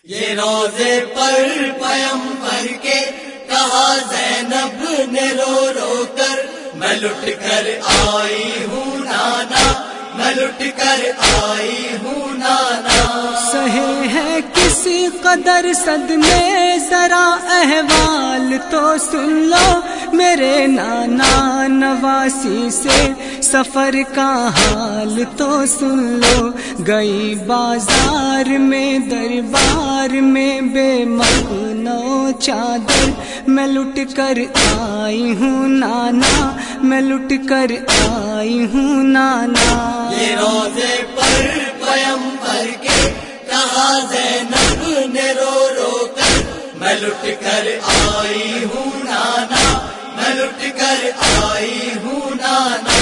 یہ روزے پر پیغمبر کے کہا زینب نے رو رو کر، میں لٹ کر آئی ہوں نانا، میں لٹ کر آئی ہوں نانا۔ سہے ہے کس قدر صدمے ذرا احوال تو سن لو میرے نانا نواسی سے سفر کا حال تو سن لو۔ گئی بازار میں دربار میں بے مخنو چادر، میں لٹ کر آئی ہوں نانا، میں لٹ کر آئی ہوں نانا۔ یہ روزے پر پیغمبر کے کہا زینب نے رو رو کر، میں لٹ کر آئی ہوں نانا، میں لٹ کر آئی ہوں نانا۔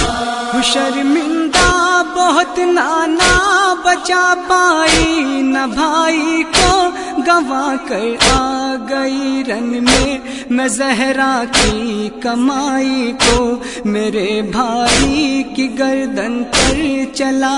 شرمندہ بہت نانا، بچا پائی نہ بھائی کو، گنوا کر آ گئی رن میں زہرا کی کمائی کو۔ میرے بھائی کی گردن پر چلا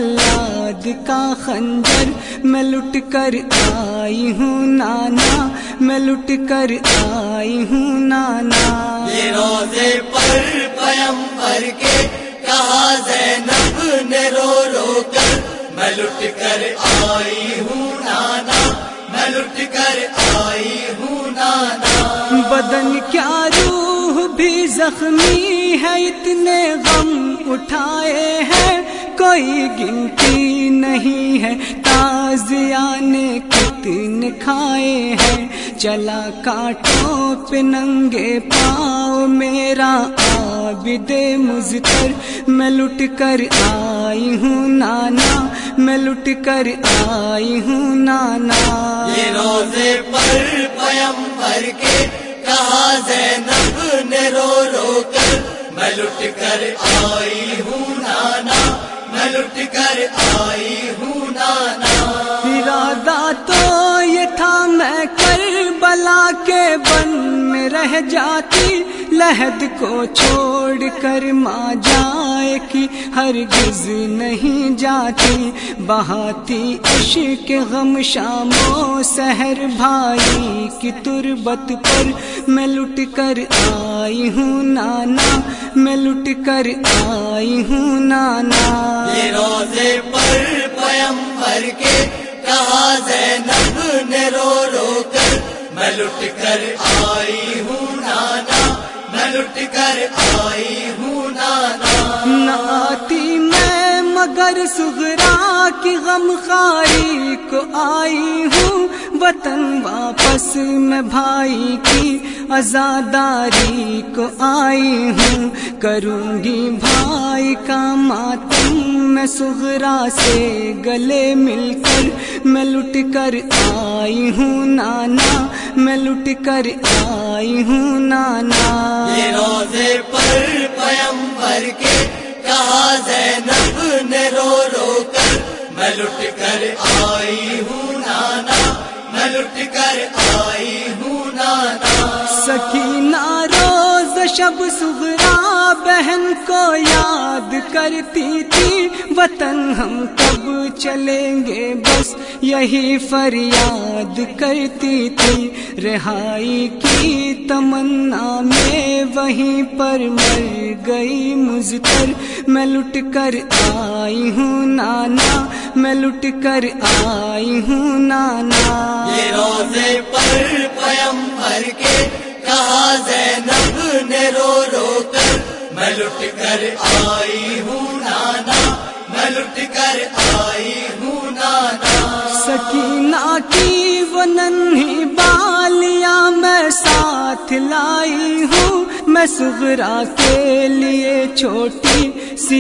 جلاد کا خنجر، میں لٹ کر آئی ہوں نانا، میں لٹ کر آئی ہوں نانا۔ یہ روزے پر پیغمبر کے کہا زینب نے رو رو کر، میں لٹ کر آئی ہوں نانا، میں لٹ کر آئی ہوں نانا۔ بدن کیا روح بھی زخمی ہے، اتنے غم اٹھائے ہیں کوئی گنتی نہیں ہے، تازیاں نے کتنے کھائے ہیں۔ چلا کانٹوں پہ ننگے پاؤں میرا عابد مضطر، میں لٹ کر آئی ہوں نانا، میں لٹ کر آئی ہوں نانا۔ یہ روزے پر پیغمبر کے کہا زینب نے رو رو کر، میں لٹ کر آئی ہوں نانا، میں لٹ کر آئی ہوں نانا۔ ارادہ تو یہ تھا میں کربلا کے بن میں رہ جاتی، لحد کو چھوڑ کر ماں جائے کی ہرگز نہیں جاتی، بہاتی عشق غم شام و سحر بھائی کی تربت پر، میں لٹ کر آئی ہوں نانا، میں لٹ کر آئی ہوں نانا۔ یہ روزے پر پیغمبر کے کہا زینب نے رو رو کر، میں لٹ کر آئی ہوں نانا، میں لٹ کر آئی ہوں نانا۔ نہ آتی میں مگر صغرا کی غم خاری کو آئی ہوں، وطن واپس میں بھائی کی عزاداری کو آئی ہوں، کروں گی بھائی کا ماتم میں صغرا سے گلے مل کر، میں لٹ کر آئی ہوں نانا، میں لٹ کر آئی ہوں نانا۔ یہ روزے پر پیغمبر کے کہا زینب نے رو رو کر، میں لٹ کر آئی ہوں نانا، میں لٹ کر آئی ہوں نانا۔ سکینہ روز شب صغرا بہن کو یاد کرتی تھی، وطن ہم کب چلیں گے بس یہی فریاد کرتی تھی، رہائی کی تمنا میں وہیں پر مر گئی مضطر، میں لٹ کر آئی ہوں نانا، میں لٹ کر آئی ہوں نانا۔ یہ روزے پر پیغمبر کے کہا زینب نے رو رو کر، میں لٹ کر آئی ہوں نانا، میں لٹ کر آئی ہوں نانا۔ سکینہ کی وہ ننھی بالیاں میں ساتھ لائی ہوں، میں صغرا کے لیے چھوٹی سی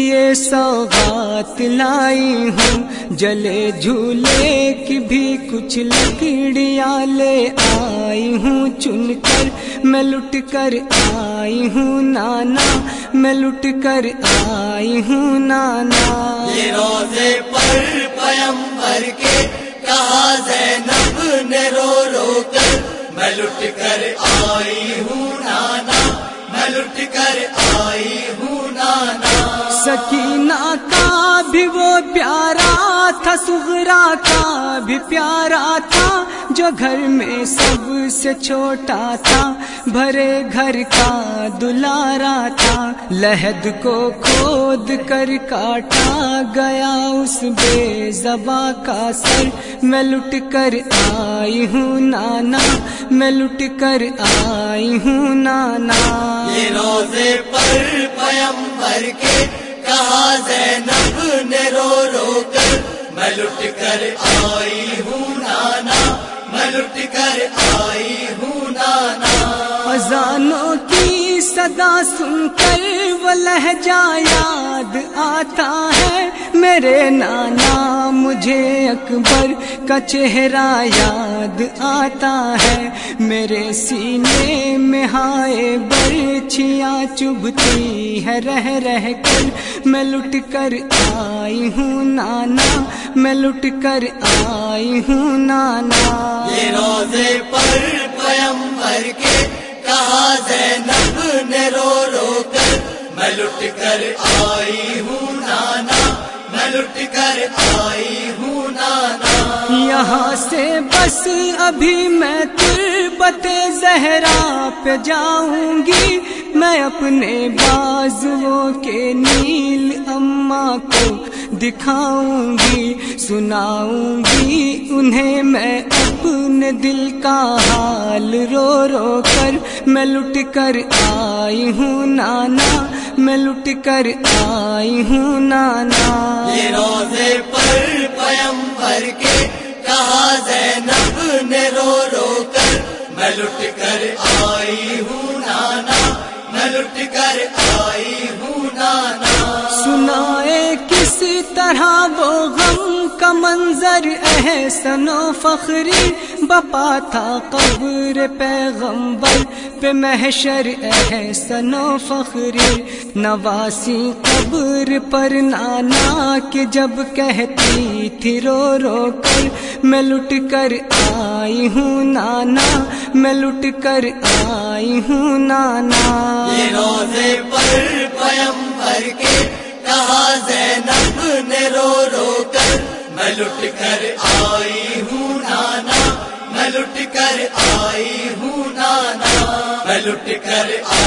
سوغات لائی ہوں، جلے جھولے کی بھی کچھ لکڑیاں لے آئی ہوں چن کر، میں لٹ کر آئی ہوں نانا، میں لٹ کر آئی ہوں نانا۔ یہ روزے پر پیغمبر کے کہا زینب نے رو رو کر، میں لٹ کر آئی ہوں نانا، میں لٹ کر آئی ہوں نانا۔ سکینہ کا بھی وہ پیارا تھا صغرا کا بھی پیارا تھا، جو گھر میں سب سے چھوٹا تھا، بھرے گھر کا دلارا تھا۔ لحد کو کھود کر کاٹا گیا اس بے زباں کا سر، میں لٹ کر آئی ہوں نانا، میں لٹ کر آئی ہوں نانا۔ یہ روزے پر پیمبر کے کہا زینب نے رو رو کر، میں لٹ کر آئی ہوں نانا، میں لٹ کر آئی ہوں نانا۔ اذانوں کی صدا سن کر وہ لہجہ یاد آتا ہے میرے نانا، مجھے اکبر کا چہرہ یاد آتا ہے، میرے سینے میں ہائے برچھیاں چبھتی ہے رہ رہ کر، میں لٹ کر آئی ہوں نانا، میں لٹ کر آئی ہوں نانا۔ یہ روزے پر پیمبر کے کہا زینب نے رو رو کر، میں لٹ کر آئی ہوں نانا، میں لٹ کر آئی ہوں نانا۔ یہاں سے بس ابھی میں تربت زہرا پہ جاؤں گی، میں اپنے بازوؤں کے نیل اماں کو دکھاؤں گی، سناؤں گی انہیں میں اپنے دل کا حال رو رو کر، میں لٹ کر آئی ہوں نانا، میں لٹ کر آئی ہوں نانا۔ یہ روزے پر پیمبر کے کہا زینب نے رو رو کر، میں لٹ کر آئی ہوں نانا، میں لٹ کر آئی ہوں نانا۔ سنائے کس طرح وہ غم کا منظر احسن و فخری، بپا تھا قبر پیغمبر پہ محشر احسن و فخری، نواسی قبر پر نانا کہ جب کہتی تھی رو رو کر، میں لٹ کر آئی ہوں نانا، میں لٹ کر آئی ہوں نانا۔ یہ روزے پر پیمبر کے کہا زینب نے رو رو کر، میں لٹ کر آئی ہوں نانا، میں لٹ کر آئی ہوں نانا، میں لٹ کر